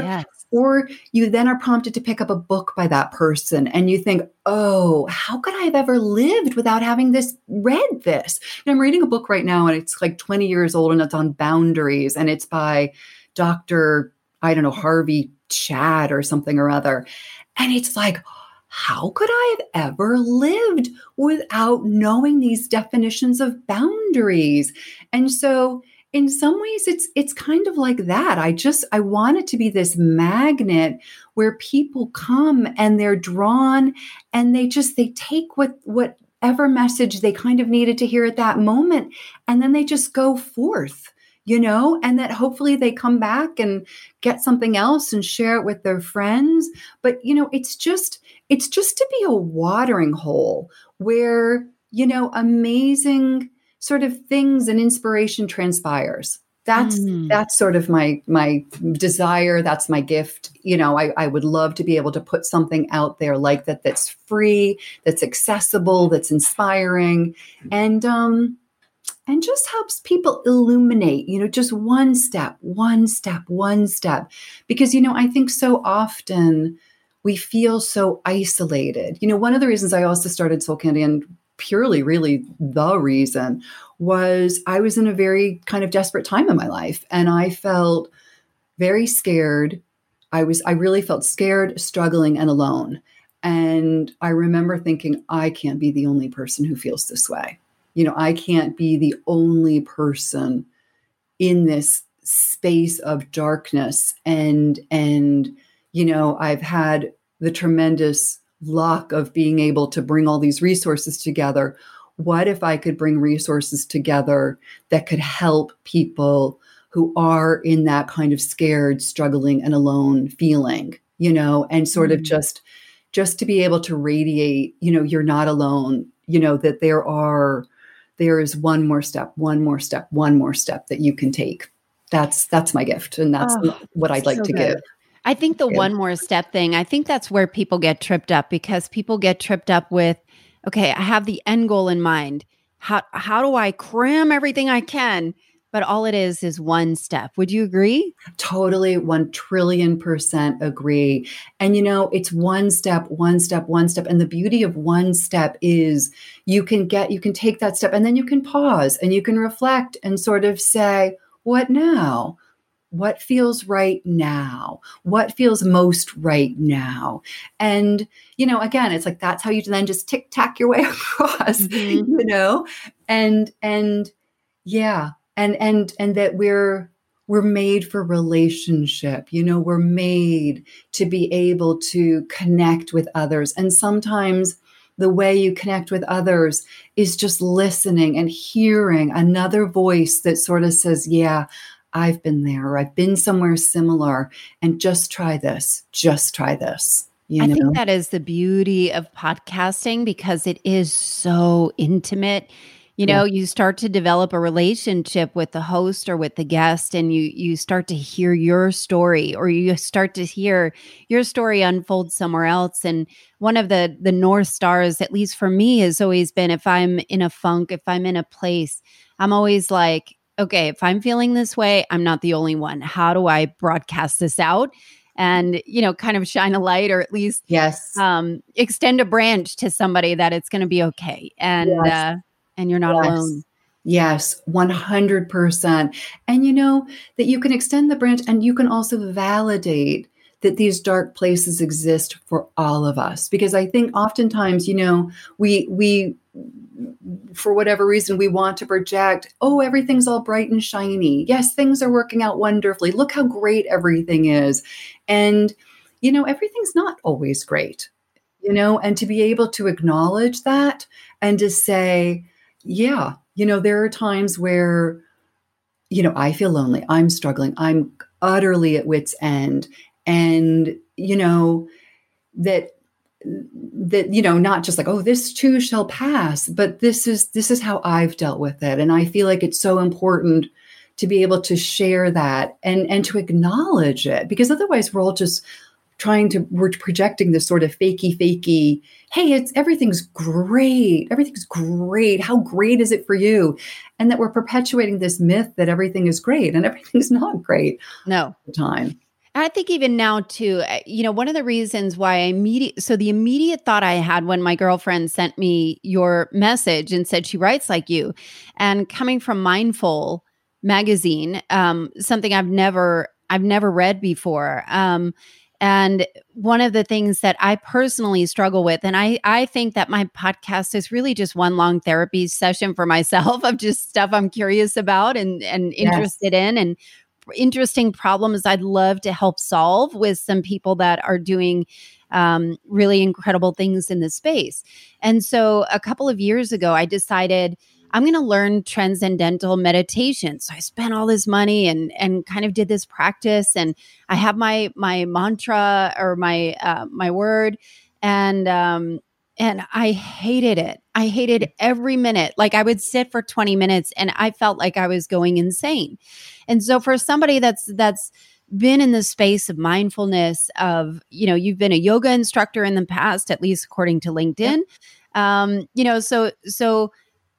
Or you then are prompted to pick up a book by that person and you think, oh, how could I have ever lived without having this read this? And I'm reading a book right now and it's like twenty years old and it's on boundaries and it's by Doctor I don't know, Harvey Chad or something or other. And it's like, how could I have ever lived without knowing these definitions of boundaries? And so in some ways, it's it's kind of like that. I just, I want it to be this magnet where people come and they're drawn and they just, they take what whatever message they kind of needed to hear at that moment. And then they just go forth, you know, and that hopefully they come back and get something else and share it with their friends. But, you know, it's just, it's just to be a watering hole where, you know, amazing sort of things and inspiration transpires. That's mm. that's sort of my my desire. That's my gift. You know, I, I would love to be able to put something out there like that that's free, that's accessible, that's inspiring, and um and just helps people illuminate, you know, just one step, one step, one step. Because, you know, I think so often we feel so isolated. You know, one of the reasons I also started Soul Candy, and purely really the reason, was I was in a very kind of desperate time in my life and I felt very scared. I was, I really felt scared, struggling, and alone. And I remember thinking, I can't be the only person who feels this way. You know, I can't be the only person in this space of darkness. And, and, you know, I've had the tremendous luck of being able to bring all these resources together. What if I could bring resources together that could help people who are in that kind of scared, struggling, and alone feeling, you know, and sort mm-hmm. of just, just to be able to radiate, you know, you're not alone, you know, that there are, there is one more step, one more step, one more step that you can take. That's, that's my gift. And that's oh, what I'd like so to good. give. I think the one more step thing, I think that's where people get tripped up, because people get tripped up with, okay, I have the end goal in mind. How how do I cram everything I can? But all it is is one step. Would you agree? Totally, one trillion percent agree. And, you know, it's one step, one step, one step. And the beauty of one step is you can get, you can take that step and then you can pause and you can reflect and sort of say, what now? What feels right now? What feels most right now? And, you know, again, it's like, that's how you then just tick tack your way across, mm-hmm. you know, and, and yeah. And, and, and that we're, we're made for relationship, you know, we're made to be able to connect with others. And sometimes the way you connect with others is just listening and hearing another voice that sort of says, yeah, I've been there, or I've been somewhere similar, and just try this, just try this. You I know? think that is the beauty of podcasting, because it is so intimate. You know, yeah. you start to develop a relationship with the host or with the guest, and you you start to hear your story, or you start to hear your story unfold somewhere else. And one of the the North Stars, at least for me, has always been, if I'm in a funk, if I'm in a place, I'm always like, okay, if I'm feeling this way, I'm not the only one. How do I broadcast this out and, you know, kind of shine a light, or at least yes, um, extend a branch to somebody that it's going to be okay. And, yes. uh, and you're not yes. alone. Yes, one hundred percent. And you know, that you can extend the branch and you can also validate that these dark places exist for all of us. Because I think oftentimes, you know, we, we, for whatever reason, we want to project, oh, everything's all bright and shiny. Yes, things are working out wonderfully. Look how great everything is. And, you know, everything's not always great, you know, and to be able to acknowledge that and to say, yeah, you know, there are times where, you know, I feel lonely. I'm struggling. I'm utterly at wit's end. And, you know, that, that, you know, not just like, oh, this too shall pass, but this is, this is how I've dealt with it. And I feel like it's so important to be able to share that and, and to acknowledge it, because otherwise we're all just trying to, we're projecting this sort of fakey, fakey, hey, it's, everything's great. Everything's great. How great is it for you? And that we're perpetuating this myth that everything is great, and everything's not great. No. All the time. I think even now too, uh, you know, one of the reasons why I immediate, so the immediate thought I had when my girlfriend sent me your message and said she writes like you, and coming from Mindful magazine, um, something I've never, I've never read before. Um, and one of the things that I personally struggle with, and I, I think that my podcast is really just one long therapy session for myself of just stuff I'm curious about and, and Yes. interested in, and interesting problems I'd love to help solve with some people that are doing um, really incredible things in this space. And so a couple of years ago, I decided I'm going to learn transcendental meditation. So I spent all this money and and kind of did this practice, and I have my my mantra or my uh, my word, and um, and I hated it. I hated every minute. Like I would sit for twenty minutes and I felt like I was going insane. And so for somebody that's that's been in the space of mindfulness, of, you know, you've been a yoga instructor in the past, at least according to LinkedIn. Yeah. Um, you know, so so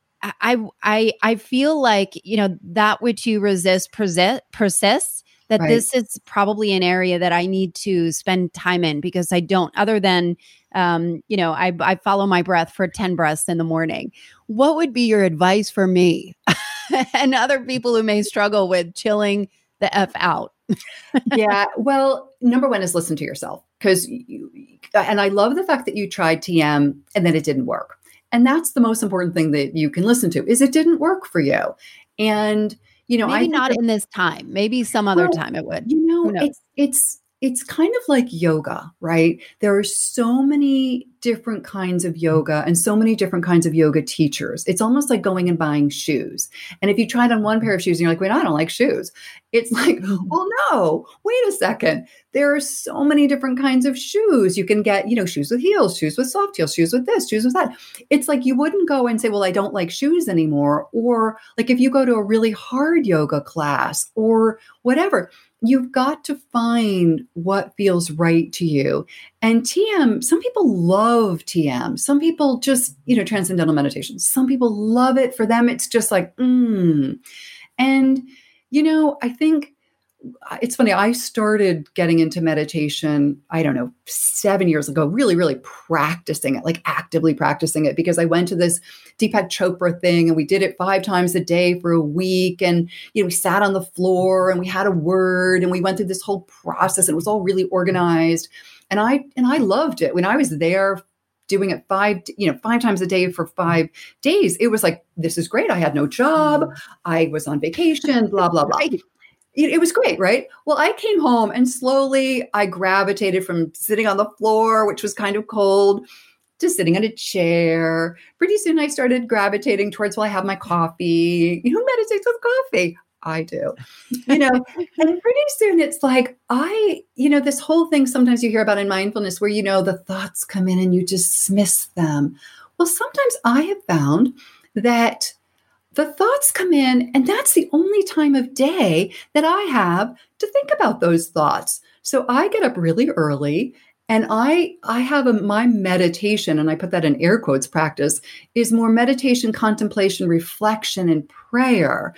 I I I feel like, you know, that which you resist perse- persists. That Right. this is probably an area that I need to spend time in, because I don't, other than, um, you know, I, I follow my breath for ten breaths in the morning. What would be your advice for me and other people who may struggle with chilling the F out? Yeah. Well, number one is listen to yourself, because you, and I love the fact that you tried T M and then it didn't work. And that's the most important thing that you can listen to, is it didn't work for you. And, you know, Maybe I think not that- in this time, maybe some other Well, time it would. You Who know, knows? it's it's it's kind of like yoga, right? There are so many different kinds of yoga and so many different kinds of yoga teachers. It's almost like going and buying shoes. And if you tried on one pair of shoes and you're like, wait, I don't like shoes. It's like, well, no, wait a second. There are so many different kinds of shoes. You can get, you know, shoes with heels, shoes with soft heels, shoes with this, shoes with that. It's like you wouldn't go and say, well, I don't like shoes anymore. Or like if you go to a really hard yoga class or whatever, you've got to find what feels right to you. And T M, some people love T M. Some people just, you know, transcendental meditation. Some people love it. For them, it's just like, mm. And, you know, I think it's funny. I started getting into meditation, I don't know, seven years ago, really, really practicing it, like actively practicing it, because I went to this Deepak Chopra thing and we did it five times a day for a week. And, you know, we sat on the floor and we had a word and we went through this whole process and it was all really organized. And I, and I loved it. When I was there doing it five, you know, five times a day for five days, it was like, this is great. I had no job. I was on vacation, blah, blah, blah. It, it was great, right? Well, I came home and slowly I gravitated from sitting on the floor, which was kind of cold, to sitting in a chair. Pretty soon I started gravitating towards, well, I have my coffee. Who meditates with coffee? I do, you know, and pretty soon it's like, I, you know, this whole thing sometimes you hear about in mindfulness where, you know, the thoughts come in and you dismiss them. Well, sometimes I have found that the thoughts come in and that's the only time of day that I have to think about those thoughts. So I get up really early and I I have a, my meditation, and I put that in air quotes, practice is more meditation, contemplation, reflection, and prayer.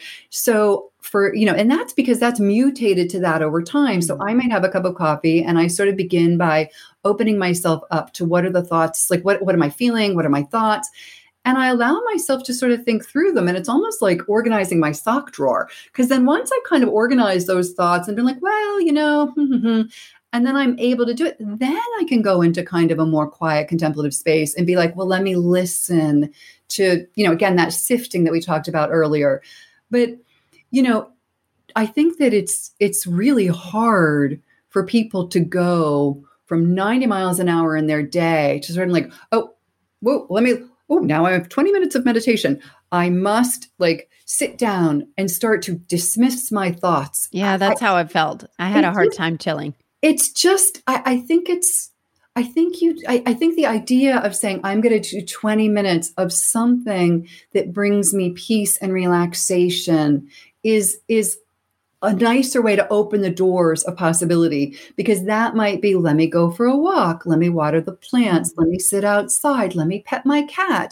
So for, you know, and that's because that's mutated to that over time. So I might have a cup of coffee and I sort of begin by opening myself up to what are the thoughts, like what, what am I feeling? What are my thoughts? And I allow myself to sort of think through them. And it's almost like organizing my sock drawer. Because then once I kind of organize those thoughts and been like, well, you know, and then I'm able to do it, then I can go into kind of a more quiet contemplative space and be like, well, let me listen to, you know, again, that sifting that we talked about earlier. But, you know, I think that it's it's really hard for people to go from ninety miles an hour in their day to sort of like, oh, whoa, let me, oh, now I have twenty minutes of meditation. I must like sit down and start to dismiss my thoughts. Yeah, that's I, how it felt. I had a hard just, time chilling. It's just, I, I think it's, I think you, I, I think the idea of saying, I'm going to do twenty minutes of something that brings me peace and relaxation is, is a nicer way to open the doors of possibility, because that might be, let me go for a walk. Let me water the plants. Let me sit outside. Let me pet my cat.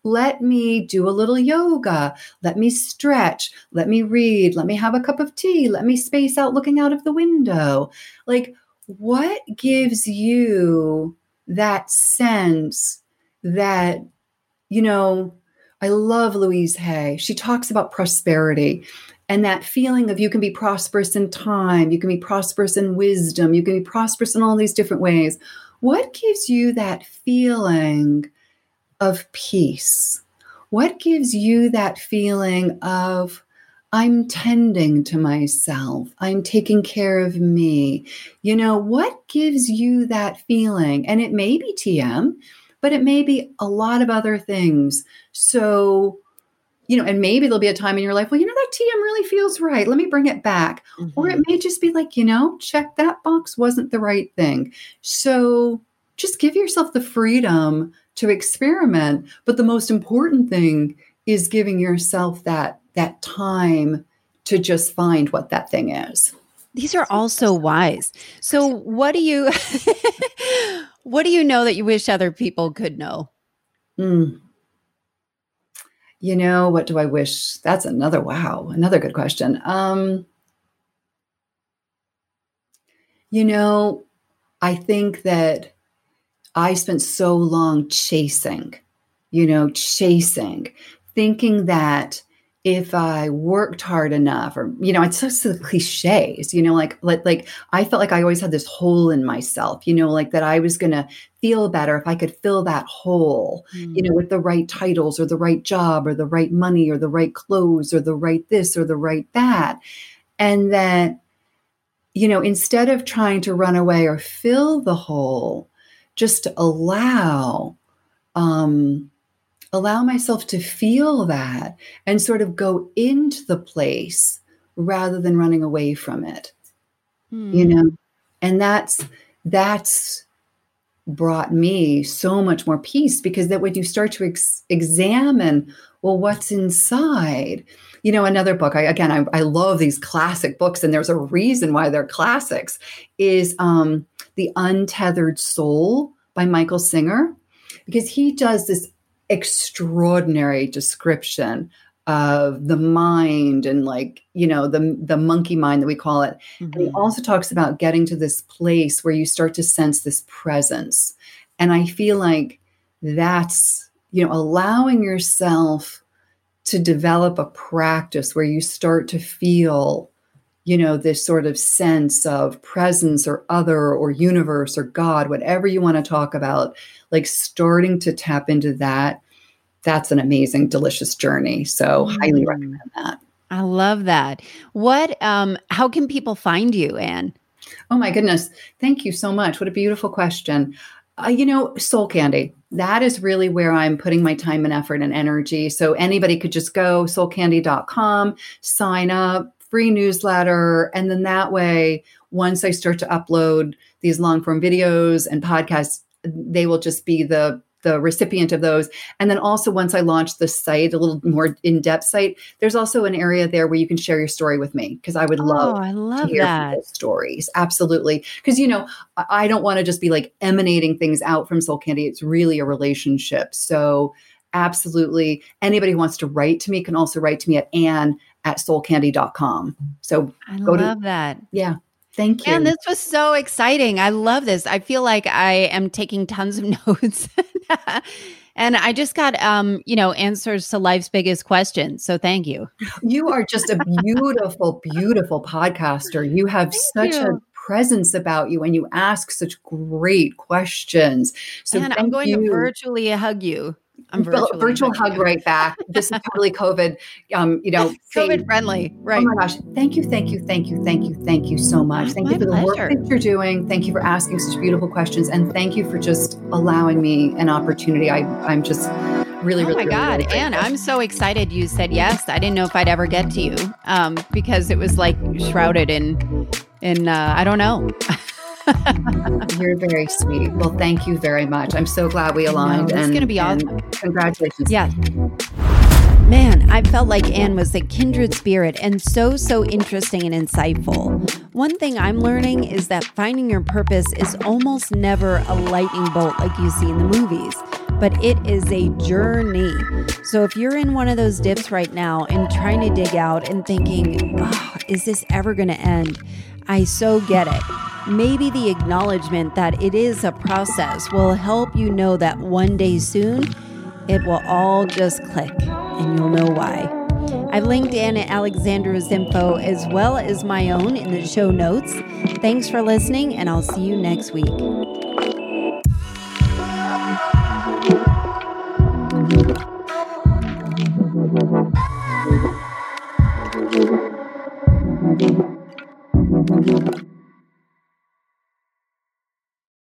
let me do a little yoga. Let me stretch. Let me read. Let me have a cup of tea. Let me space out looking out of the window. Like, what gives you that sense that, you know, I love Louise Hay. She talks about prosperity and that feeling of you can be prosperous in time, you can be prosperous in wisdom, you can be prosperous in all these different ways. What gives you that feeling of peace? What gives you that feeling of, I'm tending to myself, I'm taking care of me? You know, what gives you that feeling? And it may be T M, but it may be a lot of other things. So, you know, and maybe there'll be a time in your life, well, you know, that T M really feels right. Let me bring it back. Mm-hmm. Or it may just be like, you know, check that box wasn't the right thing. So just give yourself the freedom to experiment. But the most important thing is giving yourself that, that time to just find what that thing is. These are all so wise. So what do you, what do you know that you wish other people could know? Mm. You know, what do I wish? That's another, wow, another good question. Um, you know, I think that I spent so long chasing, you know, chasing, thinking that if I worked hard enough, or, you know, it's just the cliches, you know, like, like, like I felt like I always had this hole in myself, you know, like that I was going to feel better if I could fill that hole, mm. you know, with the right titles or the right job or the right money or the right clothes or the right this or the right that. And that, you know, instead of trying to run away or fill the hole, just to allow, um, allow myself to feel that and sort of go into the place rather than running away from it, hmm. you know, and that's, that's brought me so much more peace, because that when you start to ex- examine, well, what's inside, you know, another book, I, again, I, I love these classic books, and there's a reason why they're classics, is um, The Untethered Soul by Michael Singer, because he does this extraordinary description of the mind and, like, you know, the the monkey mind that we call it. Mm-hmm. And he also talks about getting to this place where you start to sense this presence. And I feel like that's, you know, allowing yourself to develop a practice where you start to feel, you know, this sort of sense of presence or other or universe or God, whatever you want to talk about, like starting to tap into that. That's an amazing, delicious journey. So mm. highly recommend that. I love that. What, um, how can people find you, Anne? Oh my goodness. Thank you so much. What a beautiful question. Uh, you know, Soul Candy, that is really where I'm putting my time and effort and energy. So anybody could just go soul candy dot com, sign up, free newsletter. And then that way, once I start to upload these long form videos and podcasts, they will just be the the recipient of those. And then also, once I launch the site, a little more in-depth site, there's also an area there where you can share your story with me, because I would love, oh, I love to hear that. people's stories. Absolutely. Because, you know, I don't want to just be like emanating things out from Soul Candy. It's really a relationship. So absolutely. Anybody who wants to write to me can also write to me at Anne at soul candy dot com. So I go love to, that. Yeah. Thank you. And this was so exciting. I love this. I feel like I am taking tons of notes. And I just got, um, you know, answers to life's biggest questions. So thank you. You are just a beautiful, beautiful podcaster. You have thank such you. a presence about you, and you ask such great questions. So and I'm going you. to virtually hug you. I'm virtually virtual hug you. Right back. This is totally COVID, um, you know, COVID friendly. Right. Oh my gosh. Thank you. Thank you. Thank you. Thank you. Thank you so much. Oh, thank you for pleasure. the work that you're doing. Thank you for asking such beautiful questions. And thank you for just allowing me an opportunity. I, I'm just really, oh really, my God. really, really Anne, I'm so excited you said yes. I didn't know if I'd ever get to you um, because it was like shrouded in, in uh, I don't know. You're very sweet. Well, thank you very much. I'm so glad we aligned. No, it's going to be awesome. Congratulations. Yeah. Man, I felt like Anne was a kindred spirit and so, so interesting and insightful. One thing I'm learning is that finding your purpose is almost never a lightning bolt like you see in the movies, but it is a journey. So if you're in one of those dips right now and trying to dig out and thinking, oh, is this ever going to end? I so get it. Maybe the acknowledgement that it is a process will help you know that one day soon, it will all just click and you'll know why. I've linked Anna Alexandra's info as well as my own in the show notes. Thanks for listening, and I'll see you next week.